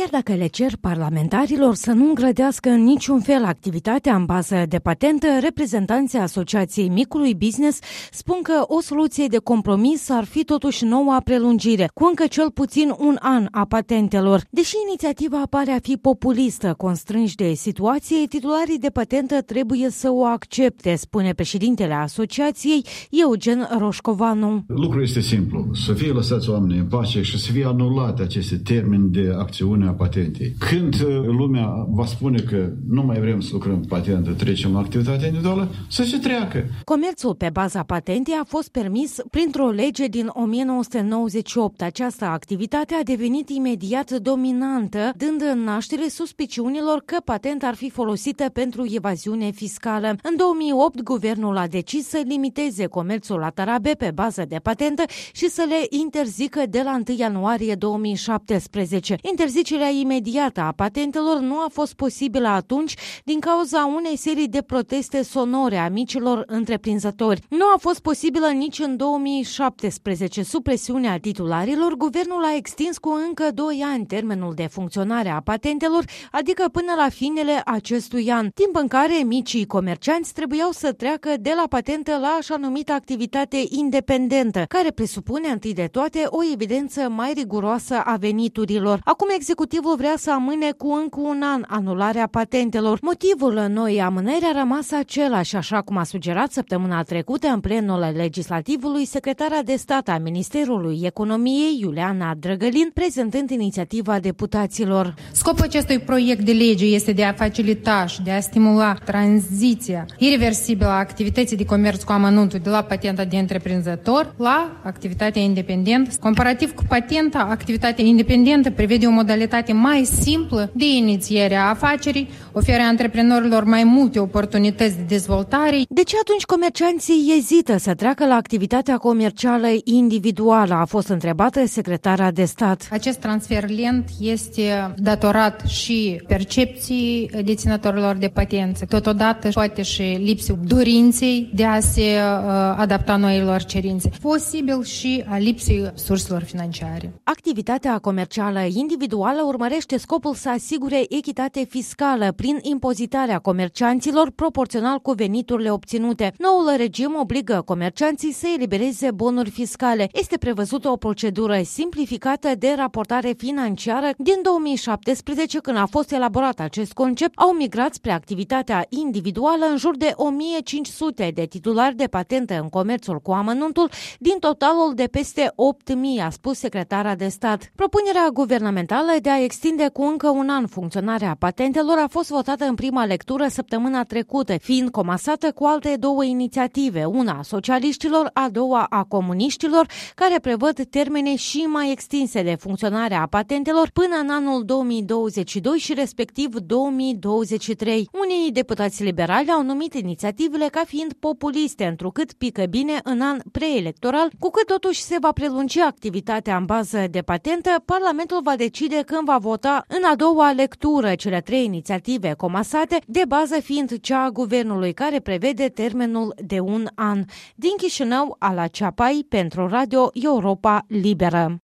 Chiar dacă le cer parlamentarilor să nu îngrădească în niciun fel activitatea în bază de patentă, reprezentanții Asociației Micului Business spun că o soluție de compromis ar fi totuși noua prelungire, cu încă cel puțin un an a patentelor. Deși inițiativa pare a fi populistă, constrânși de situație, titularii de patentă trebuie să o accepte, spune președintele asociației, Eugen Roșcovanu. Lucrul este simplu, să fie lăsați oamenii în pace și să fie anulate aceste termeni de acțiune a patentei. Când lumea va spune că nu mai vrem să lucrăm patentă, trecem la activitatea individuală, să se treacă. Comerțul pe baza patentei a fost permis printr-o lege din 1998. Această activitate a devenit imediat dominantă, dând naștere suspiciunilor că patenta ar fi folosită pentru evaziune fiscală. În 2008, guvernul a decis să limiteze comerțul la tarabe pe bază de patentă și să le interzică de la 1 ianuarie 2017. Interzicerea imediată a patentelor nu a fost posibilă atunci din cauza unei serii de proteste sonore a micilor întreprinzători. Nu a fost posibilă nici în 2017. Sub presiunea titularilor, guvernul a extins cu încă 2 ani termenul de funcționare a patentelor, adică până la finele acestui an, timp în care micii comercianți trebuiau să treacă de la patentă la așa numită activitate independentă, care presupune întâi de toate o evidență mai riguroasă a veniturilor. Acum executivul vrea să amâne cu încă un an anularea patentelor. Motivul noii amânări a rămas același, așa cum a sugerat săptămâna trecută în plenul legislativului secretara de stat a Ministerului Economiei, Iuliana Drăgălin, prezentând inițiativa deputaților. Scopul acestui proiect de lege este de a facilita și de a stimula tranziția irreversibilă a activității de comerț cu amănuntul de la patenta de întreprinzător la activitatea independentă. Comparativ cu patenta, activitatea independentă prevede o modalitate mai simplă de inițiere a afacerii, oferă antreprenorilor mai multe oportunități de dezvoltare. De ce atunci comercianții ezită să treacă la activitatea comercială individuală? A fost întrebată secretara de stat. Acest transfer lent este datorat și percepției deținătorilor de patențe, totodată poate și lipsii dorinței de a se adapta noilor cerințe, posibil și a lipsei surselor financiare. Activitatea comercială individuală urmărește scopul să asigure echitate fiscală prin impozitarea comercianților proporțional cu veniturile obținute. Noul regim obligă comercianții să elibereze bonuri fiscale. Este prevăzută o procedură simplificată de raportare financiară. Din 2017, când a fost elaborat acest concept, au migrat spre activitatea individuală în jur de 1500 de titulari de patentă în comerțul cu amănuntul, din totalul de peste 8000, a spus secretara de stat. Propunerea guvernamentală de a extinde cu încă un an funcționarea patentelor a fost votată în prima lectură săptămâna trecută, fiind comasată cu alte 2 inițiative, una a socialiștilor, a doua a comuniștilor, care prevăd termene și mai extinse de funcționare a patentelor până în anul 2022 și respectiv 2023. Unii deputați liberali au numit inițiativele ca fiind populiste, întrucât pică bine în an preelectoral, cu cât totuși se va prelungi activitatea în bază de patentă, Parlamentul va decide când va vota în a doua lectură cele 3 inițiative comasate, de bază fiind cea a guvernului, care prevede termenul de un an. Din Chișinău, Ala Ceapai, pentru Radio Europa Liberă.